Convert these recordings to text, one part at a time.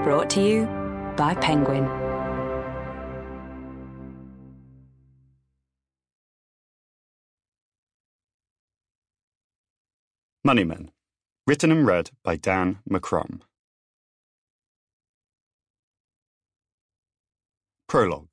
Brought to you by Penguin. Moneymen, written and read by Dan McCrum. Prologue.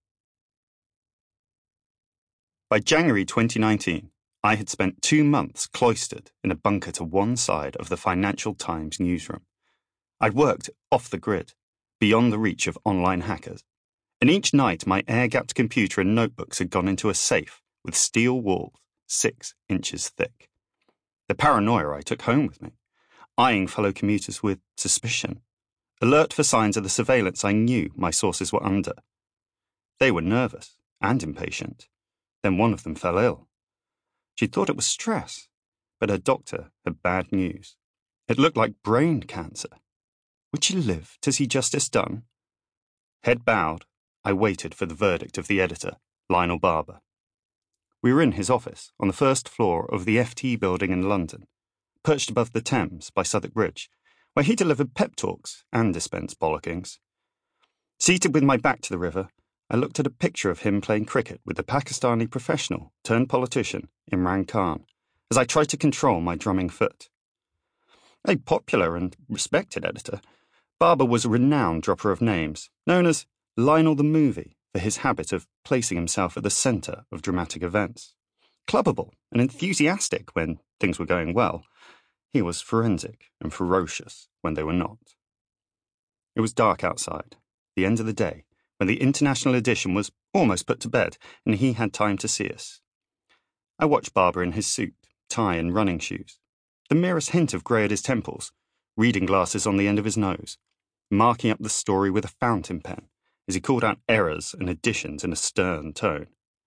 By January 2019, I had spent 2 months cloistered in a bunker to one side of the Financial Times newsroom. I'd worked off the grid, beyond the reach of online hackers, and each night my air-gapped computer and notebooks had gone into a safe with steel walls 6 inches thick. The paranoia I took home with me, eyeing fellow commuters with suspicion, alert for signs of the surveillance I knew my sources were under. They were nervous and impatient. Then one of them fell ill. She thought it was stress, but her doctor had bad news. It looked like brain cancer. Would she live to see justice done? Head bowed, I waited for the verdict of the editor, Lionel Barber. We were in his office on the first floor of the FT building in London, perched above the Thames by Southwark Bridge, where he delivered pep talks and dispensed bollockings. Seated with my back to the river, I looked at a picture of him playing cricket with the Pakistani professional turned politician Imran Khan as I tried to control my drumming foot. A popular and respected editor, Barber was a renowned dropper of names, known as Lionel the Movie for his habit of placing himself at the centre of dramatic events. Clubbable and enthusiastic when things were going well, he was forensic and ferocious when they were not. It was dark outside, the end of the day, when the international edition was almost put to bed and he had time to see us. I watched Barber in his suit, tie and running shoes, the merest hint of grey at his temples, reading glasses on the end of his nose, marking up the story with a fountain pen as he called out errors and additions in a stern tone.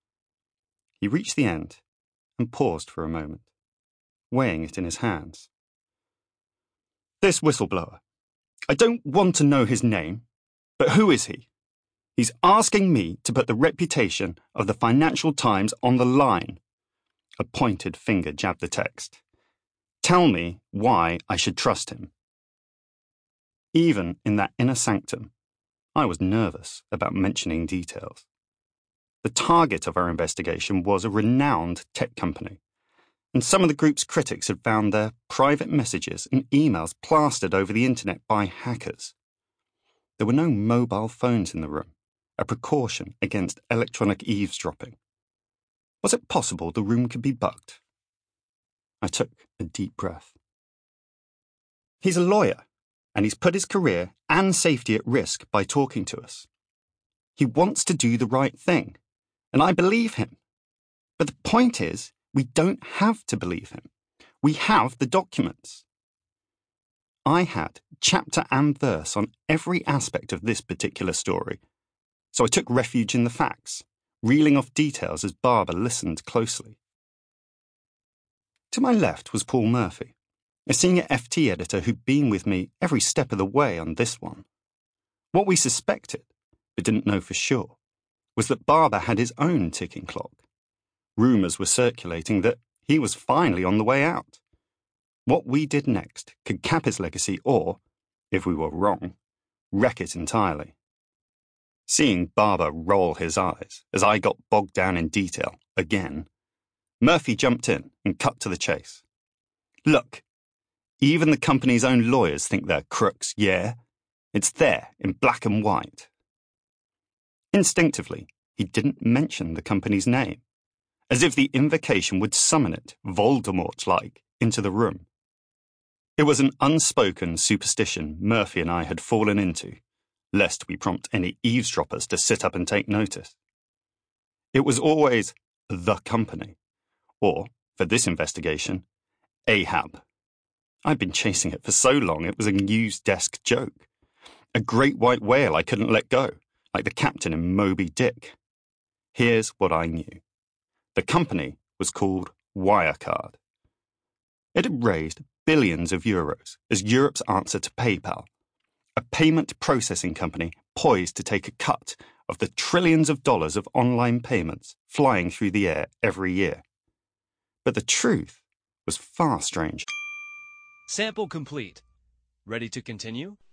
He reached the end and paused for a moment, weighing it in his hands. This whistleblower. I don't want to know his name, but who is he? He's asking me to put the reputation of the Financial Times on the line. A pointed finger jabbed the text. Tell me why I should trust him. Even in that inner sanctum, I was nervous about mentioning details. The target of our investigation was a renowned tech company, and some of the group's critics had found their private messages and emails plastered over the internet by hackers. There were no mobile phones in the room, a precaution against electronic eavesdropping. Was it possible the room could be bugged? I took a deep breath. He's a lawyer, and he's put his career and safety at risk by talking to us. He wants to do the right thing, and I believe him. But the point is, we don't have to believe him. We have the documents. I had chapter and verse on every aspect of this particular story, so I took refuge in the facts, reeling off details as Barber listened closely. To my left was Paul Murphy, a senior FT editor who'd been with me every step of the way on this one. What we suspected, but didn't know for sure, was that Barber had his own ticking clock. Rumours were circulating that he was finally on the way out. What we did next could cap his legacy or, if we were wrong, wreck it entirely. Seeing Barber roll his eyes as I got bogged down in detail again, Murphy jumped in and cut to the chase. Look, even the company's own lawyers think they're crooks, yeah? It's there in black and white. Instinctively, he didn't mention the company's name, as if the invocation would summon it, Voldemort-like, into the room. It was an unspoken superstition Murphy and I had fallen into, lest we prompt any eavesdroppers to sit up and take notice. It was always the company, or, for this investigation, Ahab. I'd been chasing it for so long it was a news desk joke. A great white whale I couldn't let go, like the captain in Moby Dick. Here's what I knew. The company was called Wirecard. It had raised billions of euros as Europe's answer to PayPal, a payment processing company poised to take a cut of the trillions of dollars of online payments flying through the air every year. But the truth was far stranger. Sample complete. Ready to continue?